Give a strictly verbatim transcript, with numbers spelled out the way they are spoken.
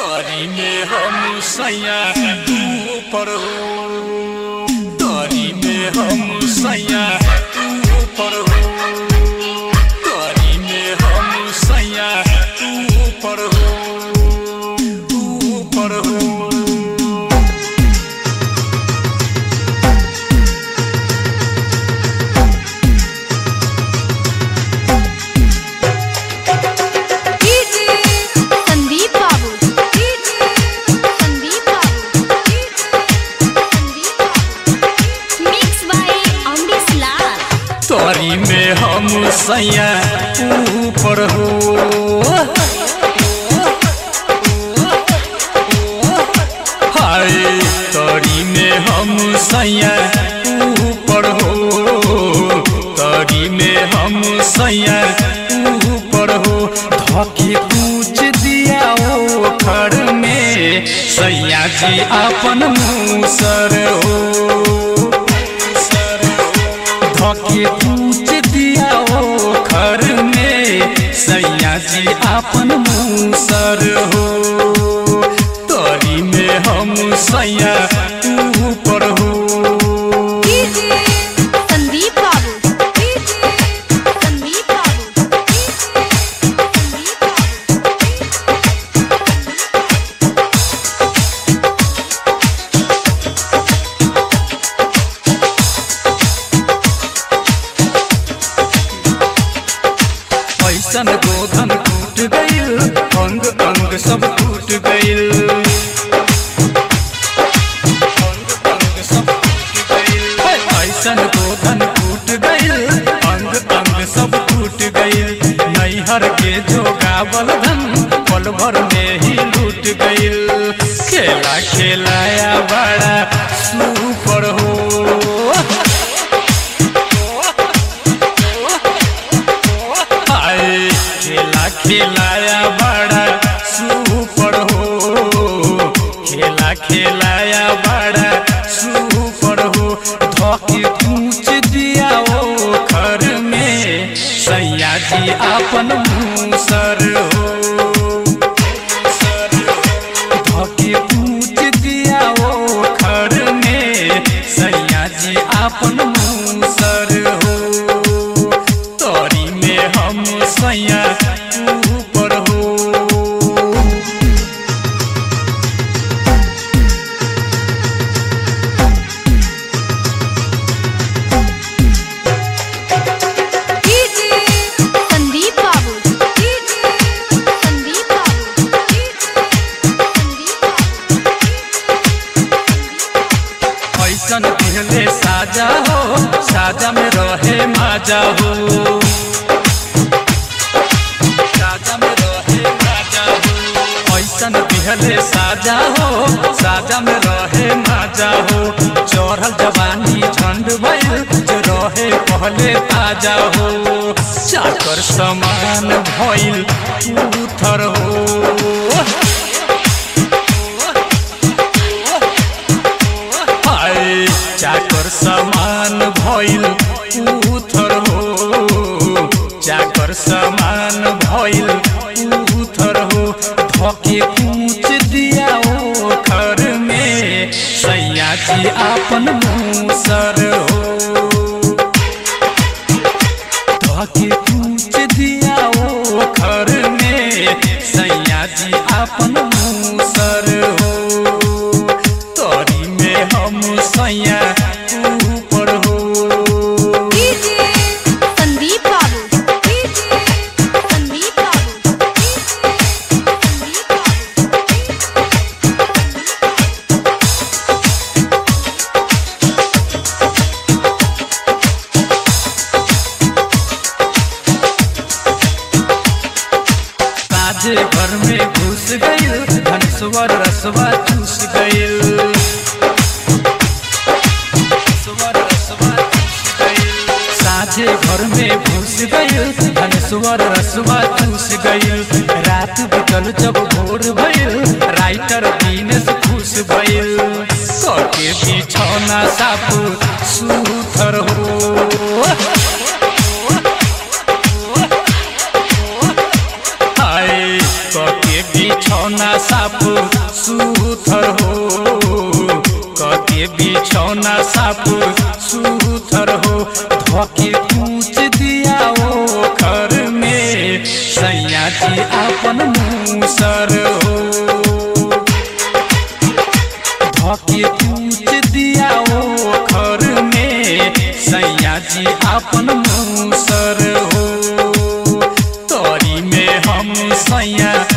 तोरी में हम सैया तू पर हो, तोरी में हम सैया तू पर हो, तोरी में हम सैया तू पर हो, तू पर हो। तोरी में हम सैया ऊपर हो, हाय तोरी में हम सैया ऊपर हो, तोरी में हम सैया ऊपर हो। धोके पूछ दिया ओ घर में सैया जी अपन मूसर हो, धोके पूछ दिया ओ घर में सैया जी अपन मूसर हो। तोरी में हम सैया ऊपर हो। संदीप बाबू, संदीप बाबू, ऐसन गोधन टूट गइल, अंग अंग सब टूट गइल, अंग अंग सब टूट गइल, ऐसन गोधन टूट गइल, अंग अंग सब टूट गइल। नैहर के जो गावल धन पल भर में ही लूट गइल। खेला खेलाया बड़ा सुपर हो, खेला खेलाया बड़ा सुपर हो, खेला खेलाया बड़ा सुपर हो। धोके पूछ दिया ओ घर में सैया जी अपन मूसर हो, धोके पूछ दिया ओ घर में सैया जी अपन मूसर हो। तोरी में हम सैया ऊपर हो। संदीप बाबू, संदीप बाबू, ऐसन दिहले साजा हो, साजा में रहे माजा हो, साजा में रहे माजा हो। ऐसन दिहले साजा हो, साजा में रहे माजा हो। चढ़ल जवानी झंड भइल, जो रहे पहले ताजा हो। चाकर समान भइल उथर हो, चाकर समान भइल उथर हो, चाकर समान भइल उथर हो। धोके पूछ दिया ओ घर में सैया जी अपन मूसर हो, धोके पूछ दिया ओ घर में सैया जी अपन मूसर हो। तोरी में हम सैया ऊपर हो। संदीप बाबू, संदीप बाबू, साझे घर में घुस गइल, धनस्वर रसवा चूस गइल, साझे घर में घुस गइल, धनस्वर रसवा चूस गइल। रात बितल जब भोर भइल, राइटर दिनेश खुश भइल। सके बिछौना साफ सुथर हो, हाय सके बिछौना बिछौना साफ सुथर हो, कके बिछौना साफ सुथर हो, धोके पूछ दिया ओ घर में सैया जी अपन मूसर हो, धोके पूछ दिया ओ घर में सैया जी अपन मूसर हो, तोरी में हम सैया